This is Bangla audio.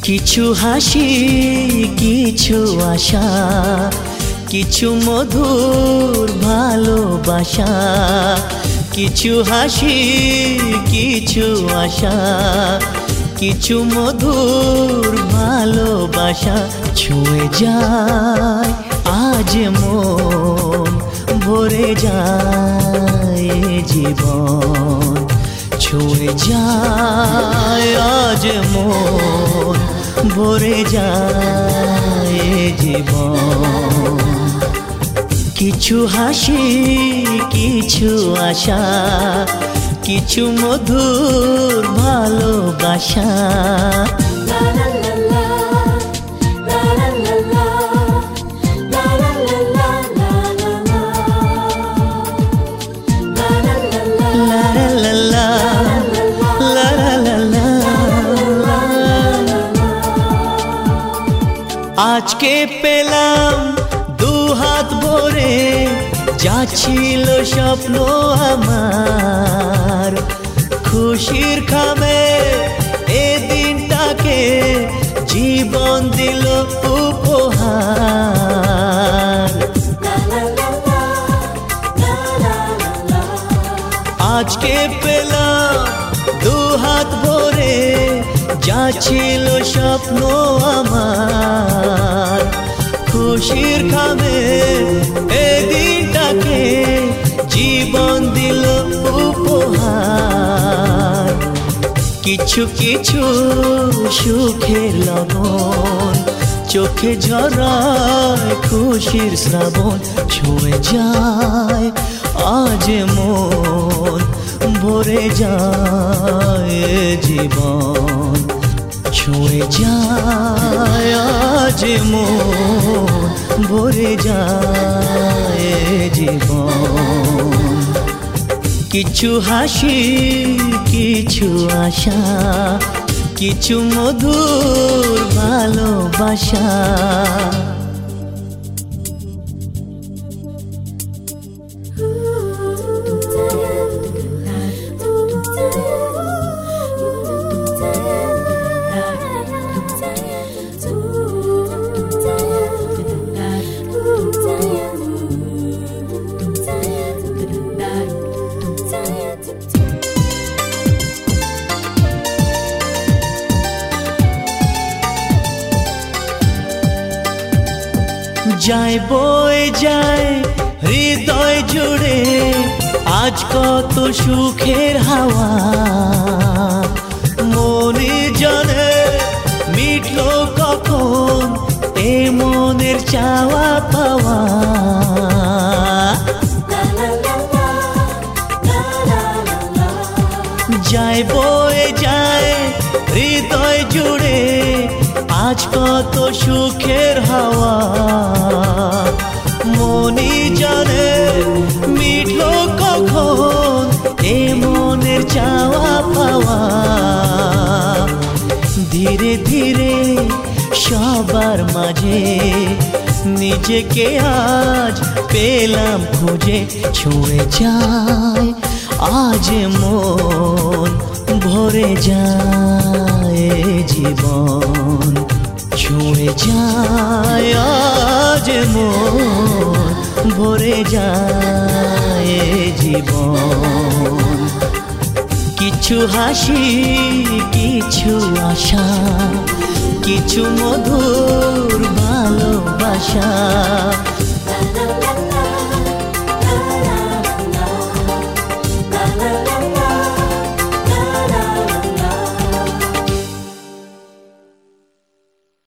কিছু হাসি কিছু আশা, কিছু মধুর ভালোবাসা। কিছু হাসি কিছু আশা, কিছু মধুর ভালোবাসা। ছুঁয়ে যায় আজ মন, ভরে যায় জীবন। ছুঁয়ে যায় আজ মন, ভরে যায় জীবন। কিছু হাসি কিছু আশা, কিছু মধুর ভালোবাসা। আজকে পেলাম দু হাত ভরে, যা ছিল স্বপ্ন আমার। খুশির খামে এ দিনটাকে জীবন দিল উপহার। আজকে পেলাম দু হাত ভরে, যা ছিল স্বপ্ন আমার। খুশির খামে এ দিনটাকে জীবন দিল উপহার। কিছু কিছু সুখের লবণ, চোখে ঝরায় খুশির শ্রাবণ। ছুঁয়ে যায় আজ মন, ভরে যায় জীবন। ছুঁয়ে যায় আজ মন, ভরে যায় জীবন। কিছু হাসি কিছু আশা, কিছু মধুর ভালোবাসা। যায় বয়ে যায় হৃদয় জুড়ে আজ কত সুখের হাওয়া। মনে জানে মিটলো কখন এ মনের চাওয়া পাওয়া। যায় বয়ে যায় হৃদয় জুড়ে আজ কত সুখের হাওয়া। মনি জানে মিটলো কখন এ মনের চাওয়া পাওয়া। ধীরে ধীরে সবার মাঝে নিজেকে আজ পেলাম খুঁজে। ছুঁয়ে যায় আজ মন, ভরে যায় জীবন। ছুঁয়ে যায় আজ মন, ভরে যায় জীবন। কিছু হাসি কিছু আশা, কিছু মধুর ভালোবাসা।